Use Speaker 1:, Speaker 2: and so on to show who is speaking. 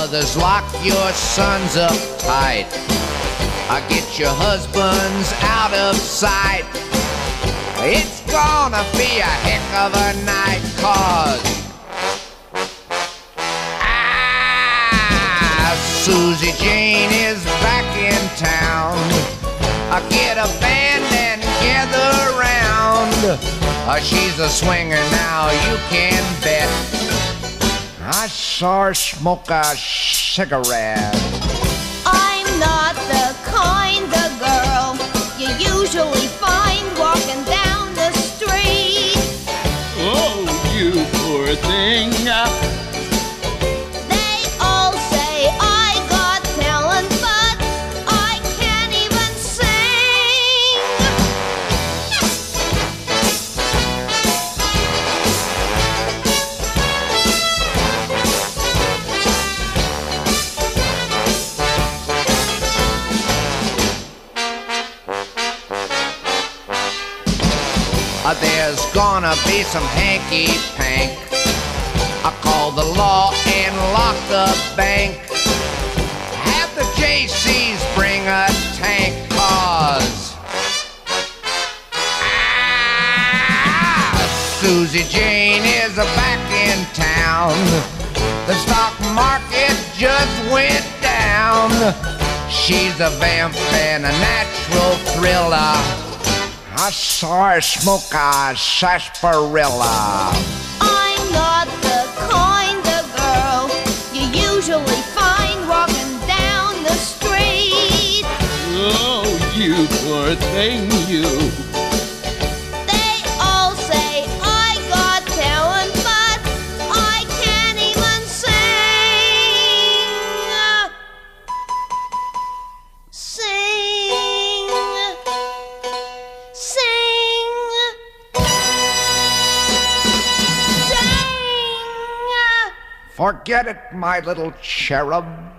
Speaker 1: Mothers, lock your sons up tight. Get your husbands out of sight. It's gonna be a heck of a night, 'cause Susie Jane is back in town. Get a band and gather round. She's a swinger now, you can bet. I saw her smoke a cigarette.
Speaker 2: I'm not the kind of girl you usually find walking down the street.
Speaker 3: Oh, you poor thing.
Speaker 2: They all say I got talent, but I can't even sing.
Speaker 1: There's gonna be some hanky-pank. I call the law and lock the bank. Have the JCs bring a tank, 'cause Susie Jane is back in town. The stock market just went down. She's a vamp and a natural thriller. I saw her smoke a sarsaparilla.
Speaker 2: I'm not the kind of girl you usually find walking down the street.
Speaker 3: Oh, you poor thing, you.
Speaker 2: They all say I got talent, but I can't even sing. Sing. Sing. Sing.
Speaker 1: Forget it, my little cherub.